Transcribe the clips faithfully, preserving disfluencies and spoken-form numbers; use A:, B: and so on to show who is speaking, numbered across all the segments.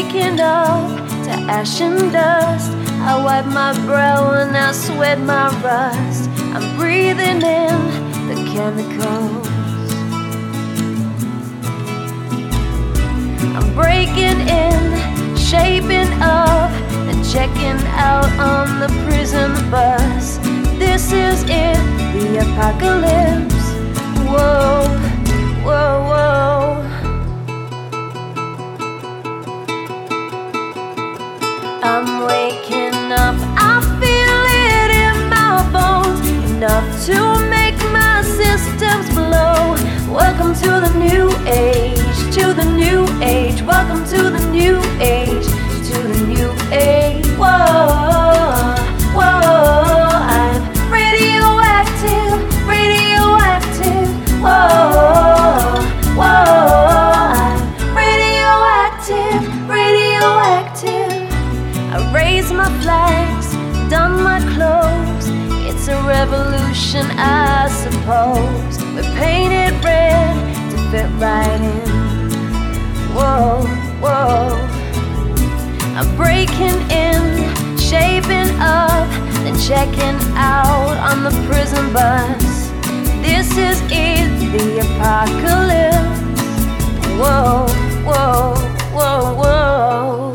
A: waking up to ash and dust. I wipe my brow and I sweat my rust. I'm breathing in the chemicals. I'm breaking in, shaping up, and checking out on the prison bus. This is it, the apocalypse. Whoa, whoa, whoa. I'm waking up, I feel it in my bones, enough to make my systems blow. Welcome to the new age, to the new age. Welcome to the new age, to the new age. Whoa, whoa, I'm radioactive, radioactive. Whoa, whoa, I'm radioactive, radioactive. I raise my flags, don my clothes. It's a revolution, I suppose. We're painted red to fit right in. Whoa, whoa. I'm breaking in, shaping up, then checking out on the prison bus. This is it, the apocalypse. Whoa, whoa, whoa, whoa.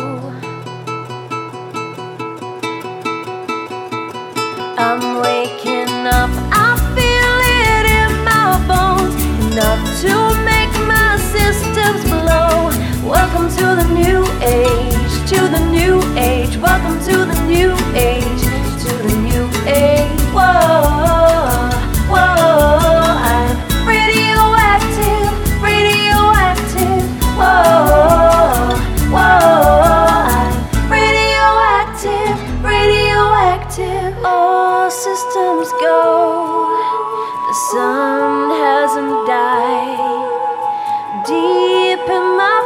A: I'm waking up, I feel it in my bones, enough to make my systems blow. Welcome to the new age, to the new age. Welcome to the new age, to the new age. Whoa, whoa, I'm radioactive, radioactive. Whoa, whoa, I'm radioactive, radioactive. All systems go, the sun hasn't died. Deep in my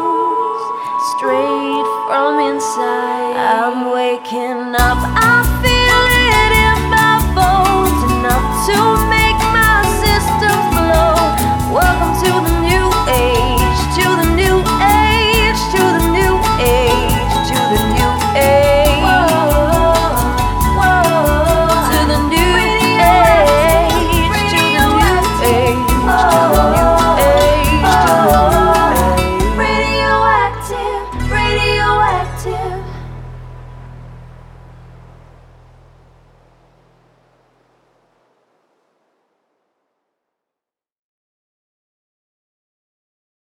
A: bones, straight from inside, I'm waking up, I feel